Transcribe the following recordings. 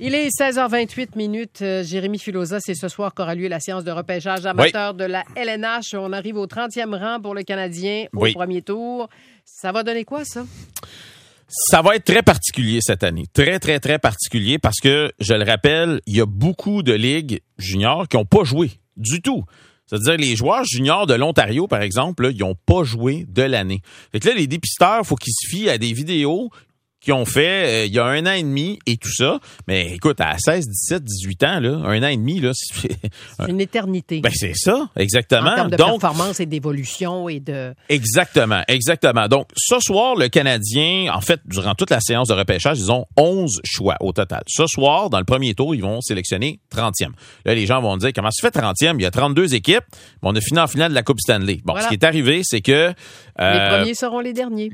Il est 16h28. Jérémy Filosa, c'est ce soir qu'aura lieu la séance de repêchage amateur de la LNH. On arrive au 30e rang pour le Canadien au premier tour. Ça va donner quoi, ça? Ça va être très particulier cette année. Très, très, très particulier parce que, je le rappelle, il y a beaucoup de ligues juniors qui n'ont pas joué du tout. C'est-à-dire, les joueurs juniors de l'Ontario, par exemple, là, ils n'ont pas joué de l'année. Fait que là, les dépisteurs, il faut qu'ils se fient à des vidéos qui ont fait il y a 1 an et demi et tout ça. Mais écoute, à 16, 17, 18 ans, là, 1 an et demi, là, c'est une éternité. Ben, c'est ça, exactement. En termes de performance et d'évolution et de... Exactement. Donc, ce soir, le Canadien, en fait, durant toute la séance de repêchage, ils ont 11 choix au total. Ce soir, dans le premier tour, ils vont sélectionner 30e. Là, les gens vont dire, comment ça fait 30e? Il y a 32 équipes. On a fini en finale de la Coupe Stanley. Bon, Ce qui est arrivé, c'est que... les premiers seront les derniers.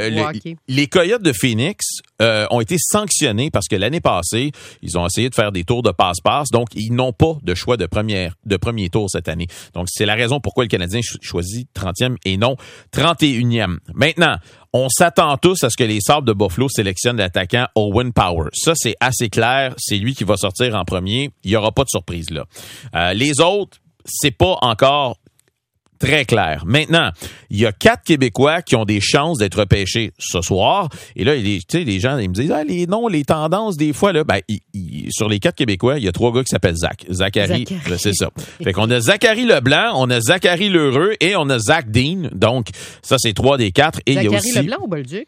Les Coyotes de Phoenix ont été sanctionnés parce que l'année passée, ils ont essayé de faire des tours de passe-passe, donc ils n'ont pas de choix de premier tour cette année. Donc, c'est la raison pourquoi le Canadien choisit 30e et non 31e. Maintenant, on s'attend tous à ce que les Sabres de Buffalo sélectionnent l'attaquant Owen Power. Ça, c'est assez clair. C'est lui qui va sortir en premier. Il n'y aura pas de surprise là. Les autres, c'est pas encore très clair. Maintenant, il y a 4 Québécois qui ont des chances d'être repêchés ce soir. Et là, les gens, ils me disent, les noms, les tendances, des fois, là, sur les 4 Québécois, il y a 3 gars qui s'appellent Zachary. C'est ça. Fait qu'on a Zachary Leblanc, on a Zachary Lheureux et on a Zach Dean. Donc, ça, c'est 3 des 4. Et Zachary il y a aussi Leblanc ou Bolduc?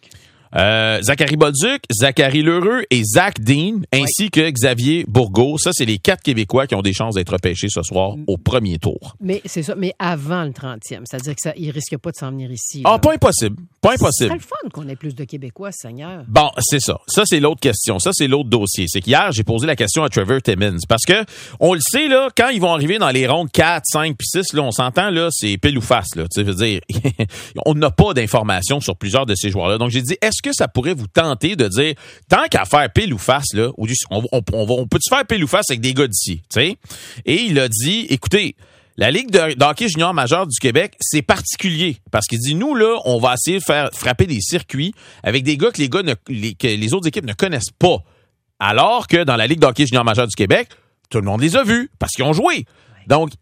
Zachary Bolduc, Zachary Lheureux et Zach Dean, ainsi que Xavier Bourgault. Ça, c'est les 4 Québécois qui ont des chances d'être repêchés ce soir au premier tour. Mais c'est ça, mais avant le 30e. C'est-à-dire qu'ils ne risquent pas de s'en venir ici. Ah, pas impossible. Ce serait le fun qu'on ait plus de Québécois, Seigneur. Bon, c'est ça. Ça, c'est l'autre question. Ça, c'est l'autre dossier. C'est qu'hier, j'ai posé la question à Trevor Timmins. Parce que, on le sait, là, quand ils vont arriver dans les rondes 4, 5 puis 6, là, on s'entend, là, c'est pile ou face, là. Tu sais, veux dire, on n'a pas d'informations sur plusieurs de ces joueurs-là. Donc, j'ai dit, est-ce que ça pourrait vous tenter de dire, tant qu'à faire pile ou face, là, on peut-tu faire pile ou face avec des gars d'ici, tu sais? Et il a dit, écoutez, la Ligue de hockey junior majeur du Québec, c'est particulier. Parce qu'il dit, nous, là, on va essayer de faire frapper des circuits avec des gars que les autres équipes ne connaissent pas. Alors que dans la Ligue de hockey junior majeur du Québec, tout le monde les a vus parce qu'ils ont joué. Donc,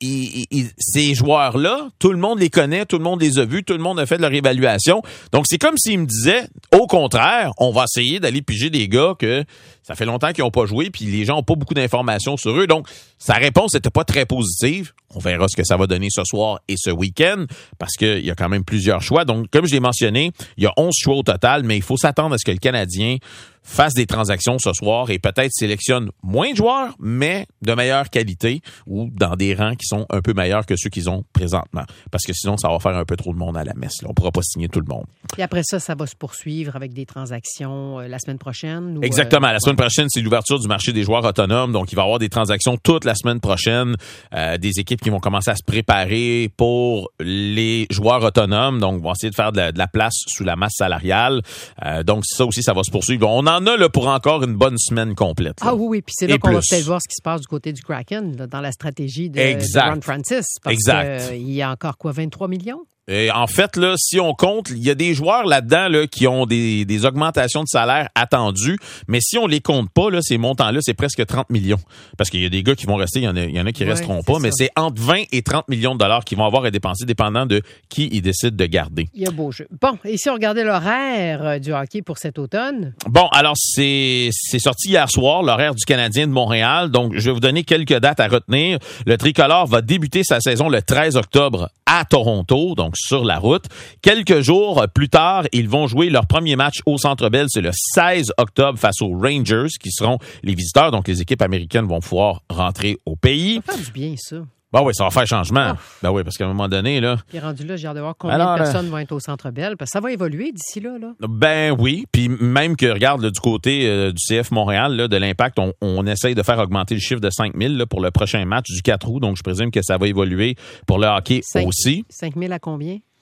ces joueurs-là, tout le monde les connaît, tout le monde les a vus, tout le monde a fait de leur évaluation. Donc, c'est comme s'ils me disaient, au contraire, on va essayer d'aller piger des gars que ça fait longtemps qu'ils n'ont pas joué, puis les gens n'ont pas beaucoup d'informations sur eux. Donc, sa réponse n'était pas très positive. On verra ce que ça va donner ce soir et ce week-end, parce qu'il y a quand même plusieurs choix. Donc, comme je l'ai mentionné, il y a 11 choix au total, mais il faut s'attendre à ce que le Canadien fasse des transactions ce soir et peut-être sélectionne moins de joueurs, mais de meilleure qualité ou dans des rangs qui sont un peu meilleurs que ceux qu'ils ont présentement. Parce que sinon, ça va faire un peu trop de monde à la messe. Là. On ne pourra pas signer tout le monde. Et après ça, ça va se poursuivre avec des transactions la semaine prochaine? Ou, exactement. La semaine prochaine, c'est l'ouverture du marché des joueurs autonomes. Donc, il va y avoir des transactions toute la semaine prochaine. Des équipes qui vont commencer à se préparer pour les joueurs autonomes. Donc, vont essayer de faire de la place sous la masse salariale. Donc, ça aussi, ça va se poursuivre. On en a là, pour encore une bonne semaine complète. Là. Ah oui, puis c'est là qu'on va peut-être voir ce qui se passe du côté du Kraken, là, dans la stratégie de Ron Francis. Parce qu'il y a encore 23 millions? Et en fait, là, si on compte, il y a des joueurs là-dedans là, qui ont des augmentations de salaire attendues, mais si on les compte pas, là, ces montants-là, c'est presque 30 millions. Parce qu'il y a des gars qui vont rester, il y en a qui resteront pas, mais c'est entre 20 et 30 millions de dollars qu'ils vont avoir à dépenser, dépendant de qui ils décident de garder. Il y a beau jeu. Bon, et si on regardait l'horaire du hockey pour cet automne? Bon, alors, c'est sorti hier soir, l'horaire du Canadien de Montréal. Donc, je vais vous donner quelques dates à retenir. Le Tricolore va débuter sa saison le 13 octobre à Toronto, donc sur la route. Quelques jours plus tard, ils vont jouer leur premier match au Centre Bell. C'est le 16 octobre face aux Rangers, qui seront les visiteurs. Donc, les équipes américaines vont pouvoir rentrer au pays. Ça va faire du bien, ça. Ben oui, ça va faire changement. Ben oui, parce qu'à un moment donné, là... Puis rendu là, j'ai hâte de voir combien de personnes vont être au Centre Bell, parce que ça va évoluer d'ici là. Ben oui, puis même que, regarde, là, du côté du CF Montréal, là, de l'Impact, on essaye de faire augmenter le chiffre de 5 000 là, pour le prochain match du 4 août, donc je présume que ça va évoluer pour le hockey aussi. 5 000 à combien?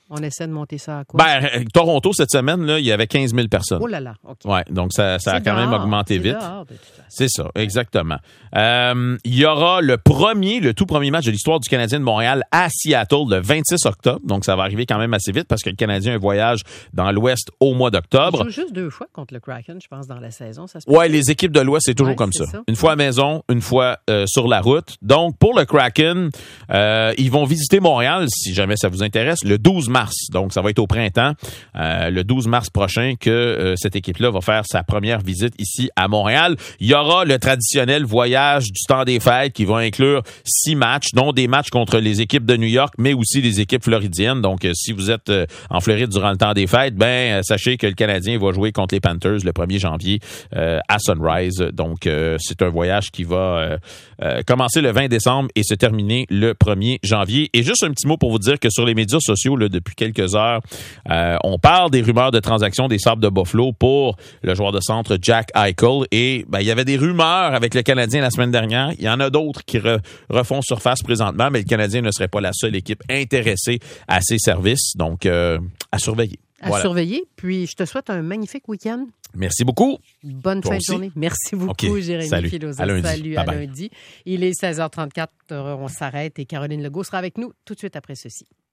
On essaie de monter ça à quoi? Toronto, cette semaine, là, il y avait 15 000 personnes. Oh là là, OK. Ouais, donc ça a quand même augmenté vite. Dehors, de toute façon. C'est ça, exactement. Il y aura le tout premier match de l'histoire du Canadien de Montréal à Seattle le 26 octobre. Donc, ça va arriver quand même assez vite parce que le Canadien a un voyage dans l'Ouest au mois d'octobre. Il joue juste 2 fois contre le Kraken, je pense, dans la saison. Ça se ouais, les équipes de l'Ouest, c'est toujours comme ça. Une fois à la maison, une fois sur la route. Donc, pour le Kraken, ils vont visiter Montréal, si jamais ça vous intéresse, le 12 mars. Donc, ça va être au printemps, le 12 mars prochain, que cette équipe-là va faire sa première visite ici à Montréal. Il y aura le traditionnel voyage du temps des fêtes qui va inclure 6 matchs, dont des matchs contre les équipes de New York, mais aussi les équipes floridiennes. Donc, si vous êtes en Floride durant le temps des fêtes, sachez que le Canadien va jouer contre les Panthers le 1er janvier à Sunrise. Donc, c'est un voyage qui va commencer le 20 décembre et se terminer le 1er janvier. Et juste un petit mot pour vous dire que sur les médias sociaux, là, depuis quelques heures, on parle des rumeurs de transactions des Sabres de Buffalo pour le joueur de centre Jack Eichel. Et il y avait des rumeurs avec le Canadien la semaine dernière. Il y en a d'autres qui refont surface présentement, mais le Canadien ne serait pas la seule équipe intéressée à ses services. Donc, à surveiller. À surveiller. Puis, je te souhaite un magnifique week-end. Merci beaucoup. Bonne fin de journée. Merci beaucoup, Jérémy Filosa. Salut. À lundi. Il est 16h34. On s'arrête et Caroline Legault sera avec nous tout de suite après ceci.